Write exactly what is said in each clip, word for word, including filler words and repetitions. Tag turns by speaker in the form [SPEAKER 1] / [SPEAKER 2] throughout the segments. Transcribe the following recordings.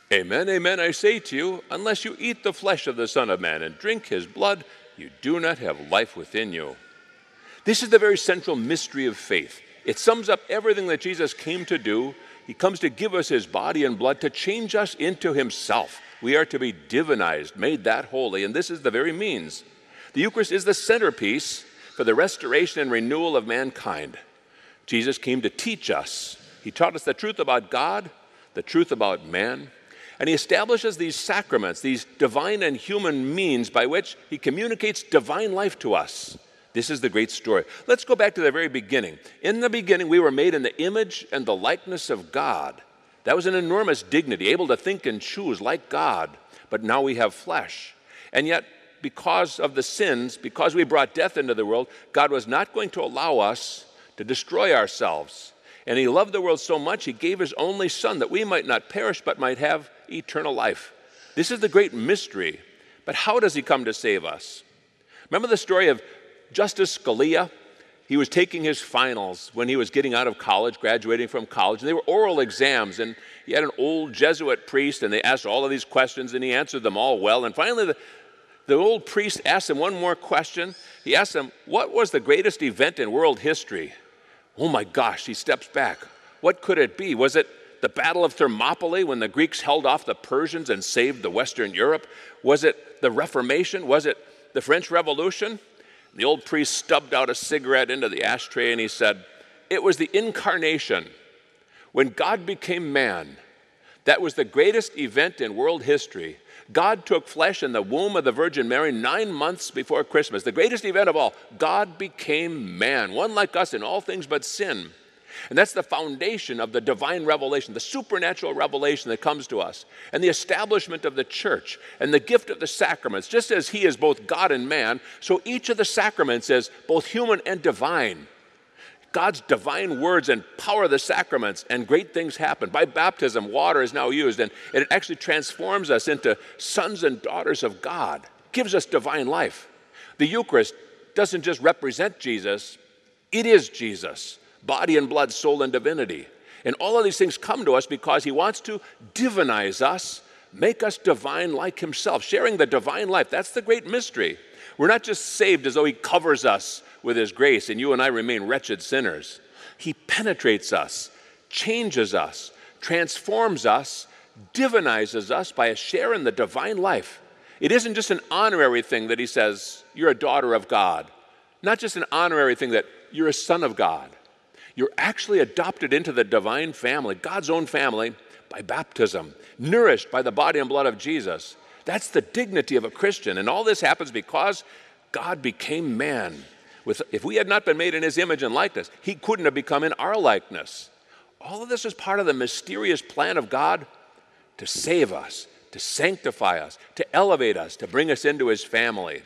[SPEAKER 1] Amen, amen, I say to you, unless you eat the flesh of the Son of Man and drink his blood, you do not have life within you. This is the very central mystery of faith. It sums up everything that Jesus came to do. He comes to give us his body and blood to change us into himself. We are to be divinized, made that holy, and this is the very means. The Eucharist is the centerpiece for the restoration and renewal of mankind. Jesus came to teach us. He taught us the truth about God, the truth about man, and he establishes these sacraments, these divine and human means by which he communicates divine life to us. This is the great story. Let's go back to the very beginning. In the beginning, we were made in the image and the likeness of God. That was an enormous dignity, able to think and choose like God. But now we have flesh. And yet, because of the sins, because we brought death into the world, God was not going to allow us to destroy ourselves. And he loved the world so much, he gave his only Son that we might not perish but might have eternal life. This is the great mystery. But how does he come to save us? Remember the story of Justice Scalia? He was taking his finals when he was getting out of college, graduating from college, and they were oral exams, and he had an old Jesuit priest, and they asked all of these questions, and he answered them all well. And finally, the, the old priest asked him one more question. He asked him, what was the greatest event in world history? Oh my gosh, he steps back. What could it be? Was it the Battle of Thermopylae when the Greeks held off the Persians and saved the Western Europe? Was it the Reformation? Was it the French Revolution? The old priest stubbed out a cigarette into the ashtray and he said, it was the incarnation. When God became man, that was the greatest event in world history. God took flesh in the womb of the Virgin Mary nine months before Christmas. The greatest event of all, God became man, one like us in all things but sin. And that's the foundation of the divine revelation, the supernatural revelation that comes to us, and the establishment of the church, and the gift of the sacraments. Just as he is both God and man, so each of the sacraments is both human and divine. God's divine words empower the sacraments, and great things happen. By baptism, water is now used, and it actually transforms us into sons and daughters of God, gives us divine life. The Eucharist doesn't just represent Jesus, it is Jesus, body and blood, soul and divinity. And all of these things come to us because he wants to divinize us, make us divine like himself, sharing the divine life. That's the great mystery. We're not just saved as though he covers us with his grace and you and I remain wretched sinners. He penetrates us, changes us, transforms us, divinizes us by a share in the divine life. It isn't just an honorary thing that he says, you're a daughter of God. Not just an honorary thing that you're a son of God. You're actually adopted into the divine family, God's own family, by baptism, nourished by the body and blood of Jesus. That's the dignity of a Christian. And all this happens because God became man. With, if we had not been made in his image and likeness, he couldn't have become in our likeness. All of this is part of the mysterious plan of God to save us, to sanctify us, to elevate us, to bring us into his family.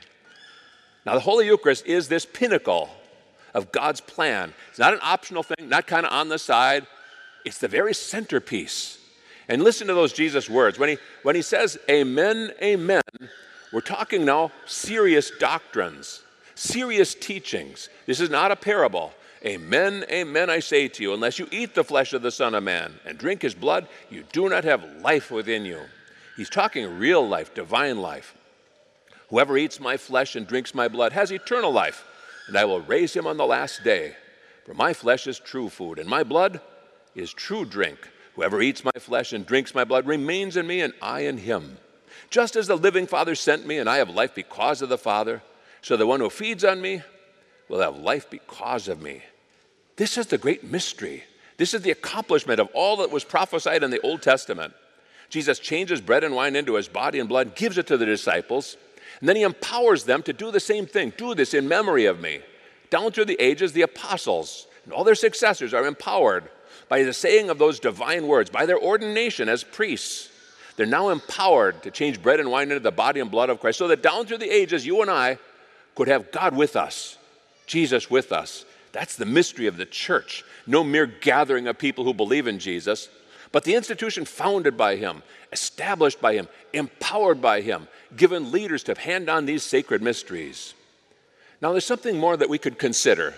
[SPEAKER 1] Now, the Holy Eucharist is this pinnacle of God's plan. It's not an optional thing, not kind of on the side. It's the very centerpiece. And listen to those Jesus words. When he, when he says, amen, amen, we're talking now serious doctrines, serious teachings. This is not a parable. Amen, amen, I say to you, unless you eat the flesh of the Son of Man and drink his blood, you do not have life within you. He's talking real life, divine life. Whoever eats my flesh and drinks my blood has eternal life, and I will raise him on the last day. For my flesh is true food, and my blood is true drink. Whoever eats my flesh and drinks my blood remains in me, and I in him. Just as the living Father sent me, and I have life because of the Father, so the one who feeds on me will have life because of me. This is the great mystery. This is the accomplishment of all that was prophesied in the Old Testament. Jesus changes bread and wine into his body and blood, gives it to the disciples, and then he empowers them to do the same thing. Do this in memory of me. Down through the ages, the apostles and all their successors are empowered by the saying of those divine words, by their ordination as priests. They're now empowered to change bread and wine into the body and blood of Christ, so that down through the ages, you and I could have God with us, Jesus with us. That's the mystery of the church. No mere gathering of people who believe in Jesus, but the institution founded by him, established by him, empowered by him, given leaders to hand on these sacred mysteries. Now, there's something more that we could consider.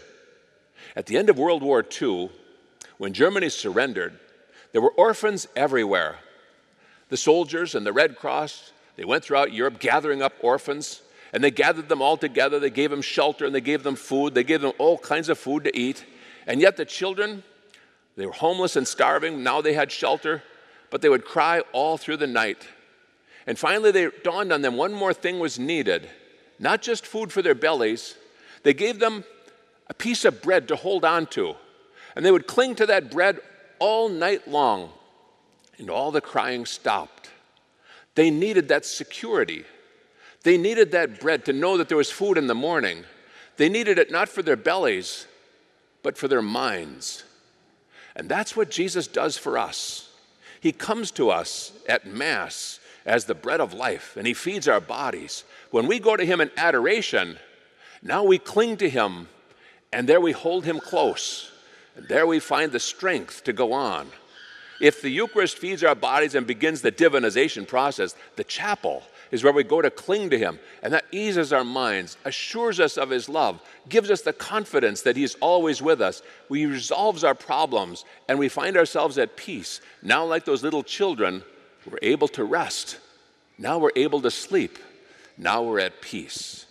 [SPEAKER 1] At the end of World War Two, when Germany surrendered, there were orphans everywhere. The soldiers and the Red Cross, they went throughout Europe gathering up orphans, and they gathered them all together. They gave them shelter, and they gave them food. They gave them all kinds of food to eat. And yet the children, they were homeless and starving. Now they had shelter, but they would cry all through the night. And finally, they dawned on them one more thing was needed, not just food for their bellies. They gave them a piece of bread to hold on to, and they would cling to that bread all night long, and all the crying stopped. They needed that security. They needed that bread to know that there was food in the morning. They needed it not for their bellies, but for their minds. And that's what Jesus does for us. He comes to us at Mass as the bread of life, and he feeds our bodies. When we go to him in adoration, now we cling to him, and there we hold him close, and there we find the strength to go on. If the Eucharist feeds our bodies and begins the divinization process, the chapel is where we go to cling to him, and that eases our minds, assures us of his love, gives us the confidence that he's always with us. We resolves our problems, and we find ourselves at peace. Now, like those little children, we're able to rest. Now we're able to sleep. Now we're at peace.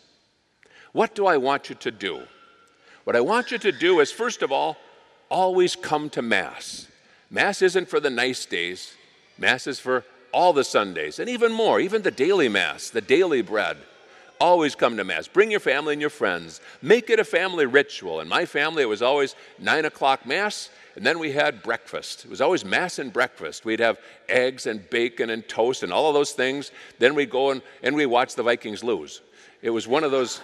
[SPEAKER 1] What do I want you to do? What I want you to do is, first of all, always come to Mass. Mass isn't for the nice days. Mass is for all the Sundays, and even more, even the daily Mass, the daily bread. Always come to Mass. Bring your family and your friends. Make it a family ritual. In my family, it was always nine o'clock Mass, and then we had breakfast. It was always Mass and breakfast. We'd have eggs and bacon and toast and all of those things. Then we'd go and, and we watch the Vikings lose. It was one of those,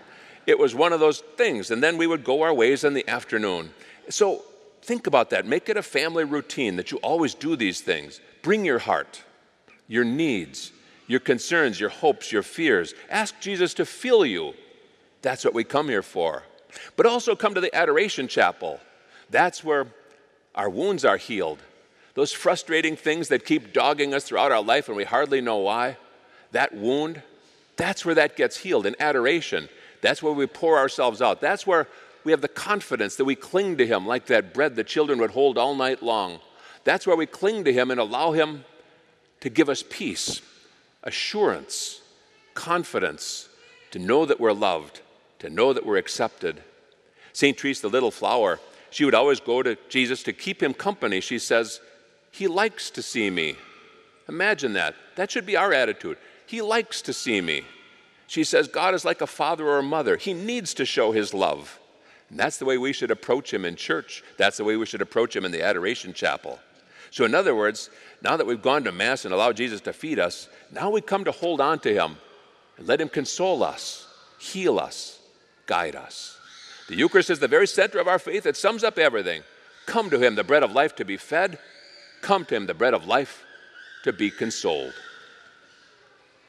[SPEAKER 1] it was one of those things. And then we would go our ways in the afternoon. So think about that. Make it a family routine that you always do these things. Bring your heart, your needs, your concerns, your hopes, your fears. Ask Jesus to fill you. That's what we come here for. But also come to the Adoration Chapel. That's where our wounds are healed. Those frustrating things that keep dogging us throughout our life and we hardly know why, that wound, that's where that gets healed in adoration. That's where we pour ourselves out. That's where we have the confidence that we cling to him like that bread the children would hold all night long. That's where we cling to him and allow him to give us peace, assurance, confidence, to know that we're loved, to know that we're accepted. Saint Therese, the little flower, she would always go to Jesus to keep him company. She says, he likes to see me. Imagine that. That should be our attitude. He likes to see me. She says, God is like a father or a mother. He needs to show his love. And that's the way we should approach him in church. That's the way we should approach him in the Adoration Chapel. So in other words, now that we've gone to Mass and allowed Jesus to feed us, now we come to hold on to him and let him console us, heal us, guide us. The Eucharist is the very center of our faith. It sums up everything. Come to him, the bread of life, to be fed. Come to him, the bread of life, to be consoled.